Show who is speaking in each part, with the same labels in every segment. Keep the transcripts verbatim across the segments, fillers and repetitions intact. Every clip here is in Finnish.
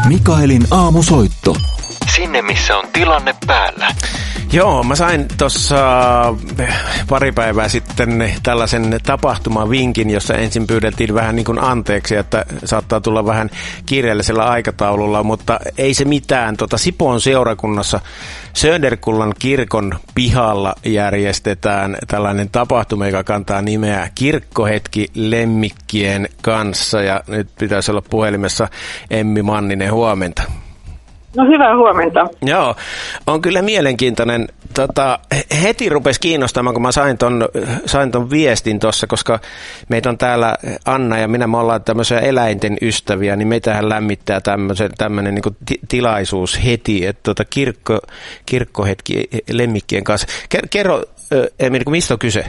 Speaker 1: Mikaelin aamusoitto.
Speaker 2: Sinne, missä on tilanne päällä.
Speaker 3: Joo, mä sain tuossa pari päivää sitten tällaisen tapahtumavinkin, jossa ensin pyydeltiin vähän niin kuin anteeksi, että saattaa tulla vähän kiireellisellä aikataululla, mutta ei se mitään. Tuota, Sipoon seurakunnassa Söderkullan kirkon pihalla järjestetään tällainen tapahtuma, joka kantaa nimeä Kirkkohetki lemmikkien kanssa, ja nyt pitäisi olla puhelimessa Emmi Manninen, huomenta.
Speaker 4: No hyvää huomenta.
Speaker 3: Joo, on kyllä mielenkiintoinen. Tota, heti rupesi kiinnostamaan, kun mä sain ton, sain ton viestin tuossa, koska meitä on täällä Anna ja minä, me ollaan tämmöisiä eläinten ystäviä, niin meitähän lämmittää tämmöinen niin ti- tilaisuus heti, että tota kirkko, kirkkohetki lemmikkien kanssa. Kerro, Emil, mistä on kyse?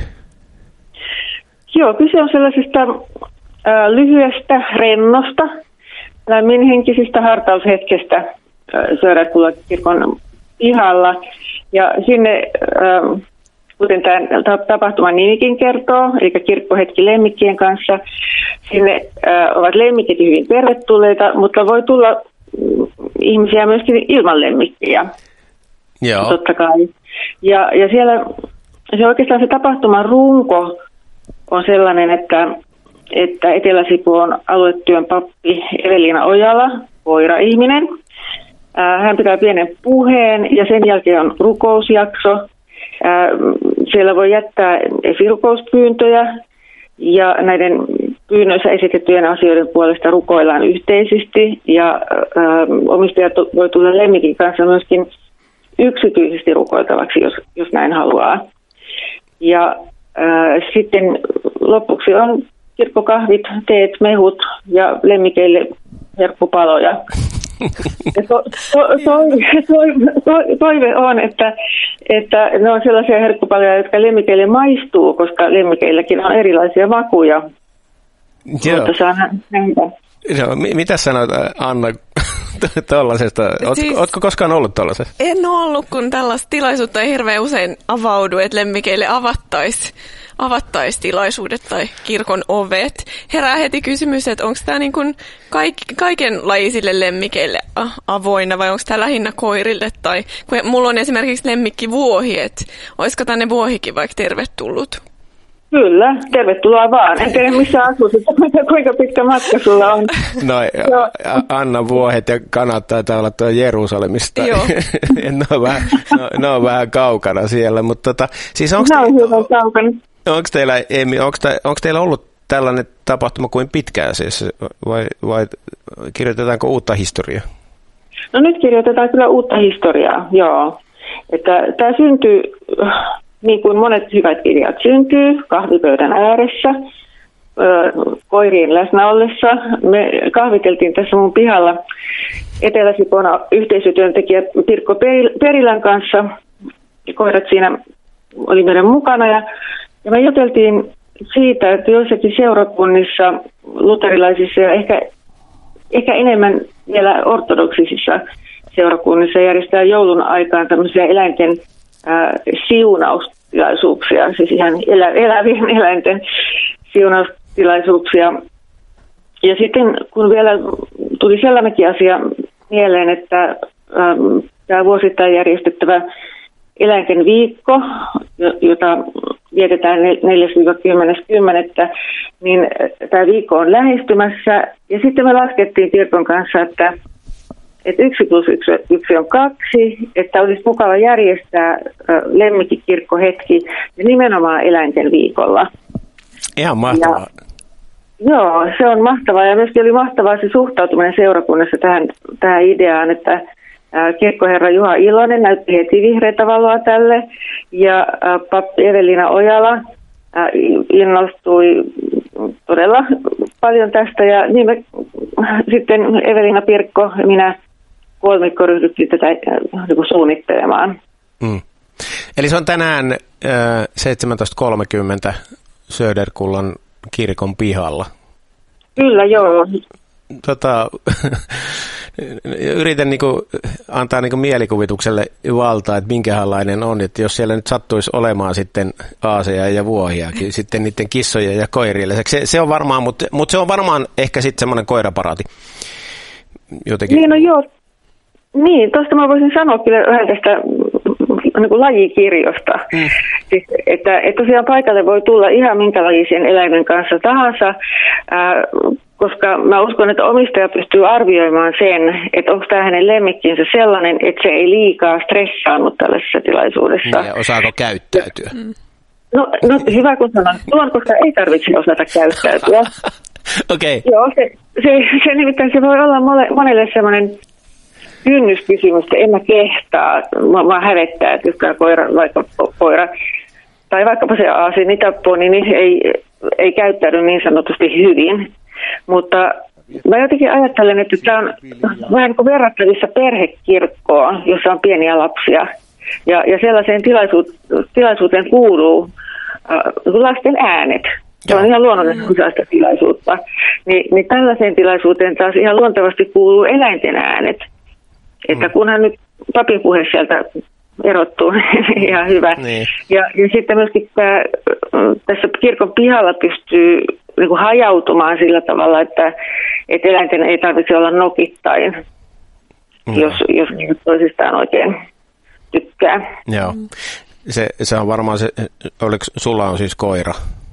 Speaker 4: Joo, kyse on sellaisesta äh, lyhyestä, rennosta, lämminhenkisistä hartaushetkestä Söderkullan kirkon pihalla. Ja sinne, äh, kuten tämä tapahtuman nimikin kertoo, eli Kirkkohetki lemmikkien kanssa, sinne äh, ovat lemmikit hyvin tervetulleita, mutta voi tulla mm, ihmisiä myöskin ilman lemmikkiä.
Speaker 3: Joo.
Speaker 4: Totta kai. Ja, ja siellä se oikeastaan se tapahtuman runko on sellainen, että, että Etelä-Sipoon aluetyön pappi Evelina Ojala, koira-ihminen, hän pitää pienen puheen ja sen jälkeen on rukousjakso. Siellä voi jättää esirukouspyyntöjä ja näiden pyynnöissä esitettyjen asioiden puolesta rukoillaan yhteisesti. Ja omistajat voi tulla lemmikin kanssa myöskin yksityisesti rukoiltavaksi, jos, jos näin haluaa. Ja ää, sitten lopuksi on kirkkokahvit, teet, mehut ja lemmikeille herkkupaloja. Ja to, to, toive, toive, toive on, että, että ne on sellaisia herkkupaloja, jotka lemmikeille maistuu, koska lemmikeilläkin on erilaisia makuja.
Speaker 3: Joo.
Speaker 4: Mutta saa nähdä.
Speaker 3: Joo, mitä sanoit, Anna, tuollaisesta? Ootko, siis, ootko koskaan ollut tuollaisessa?
Speaker 5: En ole ollut, kun tällaista tilaisuutta ei hirveän usein avaudu, että lemmikeille avattaisi avattais tilaisuudet tai kirkon ovet. Herää heti kysymys, että onko tämä niin kuin kaik, kaikenlaisille lemmikeille avoinna vai onko tämä lähinnä koirille? Tai kun mulla on esimerkiksi lemmikkivuohi, että olisiko tänne vuohikin vaikka tervetullut?
Speaker 4: Kyllä, tervetuloa vaan. En tiedä missä asut, kuinka pitkä matka sulla on.
Speaker 3: No, Anna, vuohet ja kanat taitaa olla tuo Jerusalemista.
Speaker 5: Joo.
Speaker 3: ne, on vähän, no, ne on vähän kaukana siellä, mutta tota, siis onko
Speaker 4: te, on kaukana.
Speaker 3: Onko teillä, Emi, onko, te, onko teillä ollut tällainen tapahtuma kuin pitkään siis, vai, vai kirjoitetaanko uutta historiaa?
Speaker 4: No nyt kirjoitetaan kyllä uutta historiaa, joo. Että tämä syntyy, niin kuin monet hyvät kirjat syntyy, kahvipöydän ääressä, koirien läsnä ollessa. Me kahviteltiin tässä mun pihalla Etelä-Sipoon yhteisötyöntekijä Pirkko Perilän kanssa. Koirat siinä oli meidän mukana ja, ja me juteltiin siitä, että joissakin seurakunnissa, luterilaisissa ja ehkä, ehkä enemmän vielä ortodoksisissa seurakunnissa järjestää joulun aikaan tämmöisiä eläinten ää, siunaustilaisuuksia, siis ihan elä, elävien eläinten siunaustilaisuuksia. Ja sitten kun vielä tuli sellainenkin asia mieleen, että äm, tämä vuosittain järjestettävä eläinten viikko, jota vietetään neljäs kymmenes kymmenettä, niin tämä viikko on lähestymässä. Ja sitten me laskettiin kirkon kanssa, että, että yksi plus yksi, yksi on kaksi, että olisi mukava järjestää lemmikkikirkkohetki nimenomaan eläinten viikolla.
Speaker 3: Ihan mahtavaa.
Speaker 4: Ja, joo, se on mahtavaa ja myöskin oli mahtavaa se suhtautuminen seurakunnassa tähän, tähän ideaan, että kirkkoherra Juha Ilonen näytti heti vihreätä valoa tälle ja pappi Evelina Ojala innostui todella paljon tästä ja niin me sitten Evelina Pirkko ja minä kolmikko ryhdyttiin tätä suunnittelemaan.
Speaker 3: Mm. Eli se on tänään äh, seitsemäntoista kolmekymmentä Söderkullan kirkon pihalla.
Speaker 4: Kyllä, joo.
Speaker 3: Tota, yritän niinku antaa niinku mielikuvitukselle valtaa, että minkälainen on, että jos siellä nyt sattuisi olemaan sitten aaseja ja vuohiakin, sitten niiden kissojen ja koirien lisäksi. Se, se on varmaan, mutta mut se on varmaan ehkä sitten semmoinen koiraparaati. jotenkin...
Speaker 4: Niin, no joo. Niin, tuosta mä voisin sanoa kyllä vähän tästä niin kuin lajikirjosta. Mm. Siis, että, että tosiaan paikalle voi tulla ihan minkälaisen eläimen kanssa tahansa, ää, koska mä uskon, että omistaja pystyy arvioimaan sen, että onko tämä hänen lemmikkinsä sellainen, että se ei liikaa stressaannut tällaisessa tilaisuudessa.
Speaker 3: Ja osaako käyttäytyä?
Speaker 4: No, no hyvä kun sanon, tuon, koska ei tarvitse osata käyttäytyä.
Speaker 3: Okei. Okay.
Speaker 4: Joo, se, se, se nimittäin se voi olla monelle semmoinen kynnyskysymys, että en mä kehtaa, mä, mä hävettää, että jos tämä koira, vaikka koira, tai vaikkapa se aasinitaponi, niin ei, ei käyttäydy niin sanotusti hyvin. Mutta mä jotenkin ajattelen, että tämä on vähän niin kuin verrattavissa perhekirkkoon, jossa on pieniä lapsia. Ja, ja sellaiseen tilaisuut, tilaisuuteen kuuluu äh, lasten äänet. Se on ihan luonnollisesti sellaista tilaisuutta. Ni, niin tällaiseen tilaisuuteen taas ihan luontevasti kuuluu eläinten äänet. Että kunhan nyt papin puhe sieltä erottuu, ihan hyvä. Niin. Ja, ja sitten myöskin tämä, tässä kirkon pihalla pystyy niin kuin hajautumaan sillä tavalla, että, että eläinten ei tarvitse olla nokittain, mm. jos, jos toisistaan oikein tykkää.
Speaker 3: Joo. Se, se on varmaan se, oliko sulla on siis koira?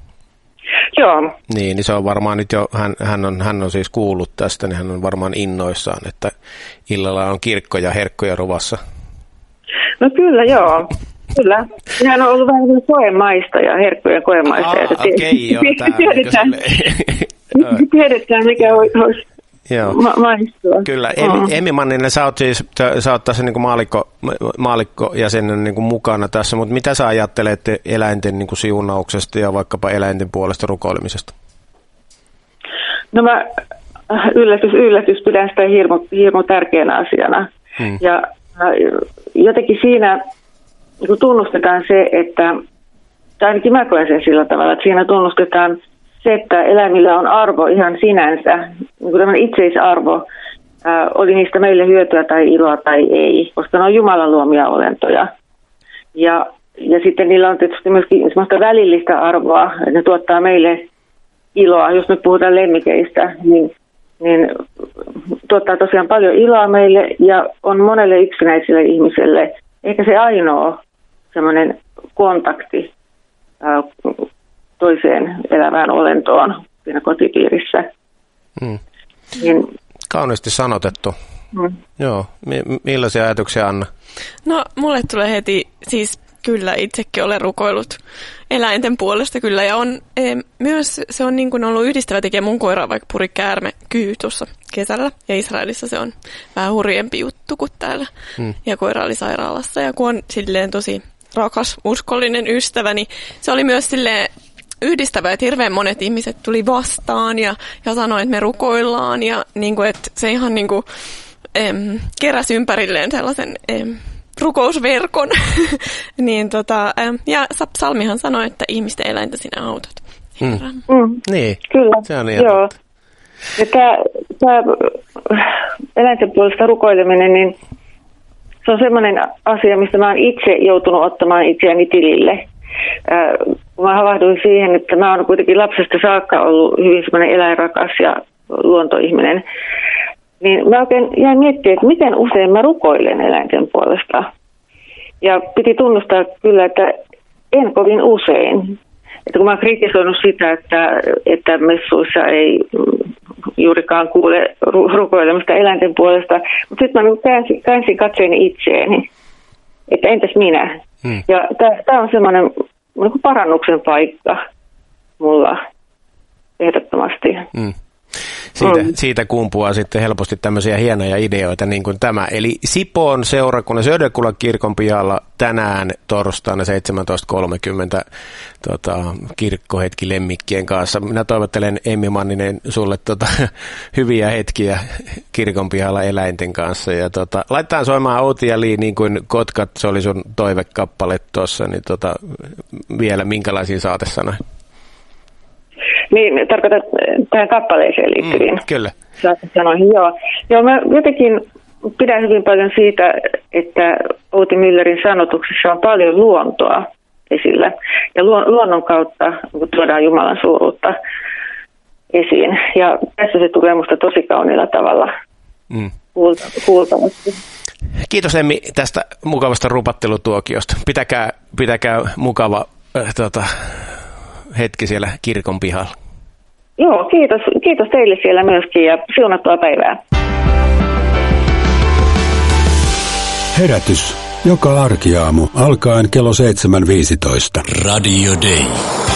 Speaker 4: Joo.
Speaker 3: Niin, niin se on varmaan nyt jo, hän, hän, on, hän on siis kuullut tästä, niin hän on varmaan innoissaan, että illalla on kirkko ja herkkoja ruvassa. No
Speaker 4: kyllä, joo. Kyllä. Hän on ollut vähän koemaista ja herkkujen koemaista.
Speaker 3: Ah, okei, okay, joo.
Speaker 4: Tiedetään, tiedetään, mikä olisi
Speaker 3: Joo.
Speaker 4: Ma- maistua.
Speaker 3: Kyllä. Emmi, Emmi Manninen, sä oot siis sä oot tässä niin kuin maalikko, maalikko-jäsenen niin kuin mukana tässä, mutta mitä sä ajattelet eläinten niin kuin siunauksesta ja vaikkapa eläinten puolesta rukoilemisesta?
Speaker 4: No mä yllätys, yllätys pidän sitä hirmu, hirmu tärkeänä asiana. Hmm. Ja jotenkin siinä niin tunnustetaan se, että, tai ainakin mä koen sen sillä tavalla, että siinä tunnustetaan se, että eläimillä on arvo ihan sinänsä, niin kuin tämmöinen itseisarvo, ää, oli niistä meille hyötyä tai iloa tai ei, koska ne on Jumalan luomia olentoja. Ja, ja sitten niillä on tietysti myöskin semmoista välillistä arvoa, että ne tuottaa meille iloa. Jos nyt puhutaan lemmikeistä, niin, niin tuottaa tosiaan paljon iloa meille ja on monelle yksinäiselle ihmiselle eikä se ainoa semmoinen kontakti ää, toiseen elävään olentoon siinä kotipiirissä.
Speaker 3: Mm.
Speaker 4: Niin,
Speaker 3: kauniisti sanotettu. Mm. Joo. M- millaisia ajatuksia, Anna?
Speaker 5: No, mulle tulee heti, siis kyllä itsekin olen rukoillut eläinten puolesta kyllä. Ja on, e, myös se on niin kuin ollut yhdistävä tekijä. Mun koira vaikka puri käärme kyy tuossa kesällä. Ja Israelissa se on vähän hurjempi juttu kuin täällä. Mm. Ja koira oli sairaalassa. Ja kun on silleen tosi rakas, uskollinen ystävä, niin se oli myös silleen yhdistävä, että hirveän monet ihmiset tuli vastaan ja, ja sanoi, että me rukoillaan ja niin kuin, että se ihan niin kuin, em, keräsi ympärilleen sellaisen em, rukousverkon. niin, tota, em, ja Salmihan sanoi, että ihmisten eläintä sinä autat.
Speaker 3: Mm. Mm. Niin,
Speaker 4: kyllä.
Speaker 3: Se on ihan
Speaker 4: joo. Ja tämä, tämä eläinten puolesta rukoileminen, niin se on sellainen asia, mistä mä oon itse joutunut ottamaan itseäni tilille. Äh, kun mä havahduin siihen, että mä oon kuitenkin lapsesta saakka ollut hyvin semmoinen eläinrakas ja luontoihminen, niin mä oikein jäin miettimään, että miten usein mä rukoilen eläinten puolesta. Ja piti tunnustaa kyllä, että en kovin usein. Että kun mä oon kritisoinut sitä, että, että messuissa ei juurikaan kuule rukoilemista eläinten puolesta, mutta sitten mä niin käänsin, käänsin katseeni itseeni, että entäs minä? Hmm. Ja tämä on semmoinen niin kuin parannuksen paikka mulla ehdottomasti.
Speaker 3: Hmm. Siitä, mm. siitä kumpuaa sitten helposti tämmöisiä hienoja ideoita niin kuin tämä. Eli Sipoon seurakunnan Söderkulan kirkon pihalla tänään torstaina seitsemäntoista kolmekymmentä tota, kirkkohetki lemmikkien kanssa. Minä toivottelen, Emmi Manninen, sulle tota, hyviä hetkiä kirkon pihalla eläinten kanssa. Ja, tota, laitetaan soimaan Outi ja Lee, niin kuin Kotkat, se oli sun toivekappale tuossa, niin tota, vielä minkälaisia saatesanoja?
Speaker 4: Niin, tarkoitan tähän kappaleeseen liittyviin.
Speaker 3: Mm, kyllä.
Speaker 4: Sanoihin, joo. Joo, mä jotenkin pidän hyvin paljon siitä, että Outi Müllerin sanotuksessa on paljon luontoa esillä. Ja luonnon kautta tuodaan Jumalan suuruutta esiin. Ja tässä se tulee musta tosi kauniilla tavalla
Speaker 3: mm.
Speaker 4: kuultavasti.
Speaker 3: Kiitos Emmi tästä mukavasta rupattelutuokiosta. Pitäkää, pitäkää mukava äh, tota, hetki siellä kirkon pihalla.
Speaker 4: Joo, kiitos, kiitos teille siellä myöskin ja siunattua päivää.
Speaker 6: Herätys joka arkiaamu alkaen kello seitsemän viisitoista.
Speaker 1: Radio Day.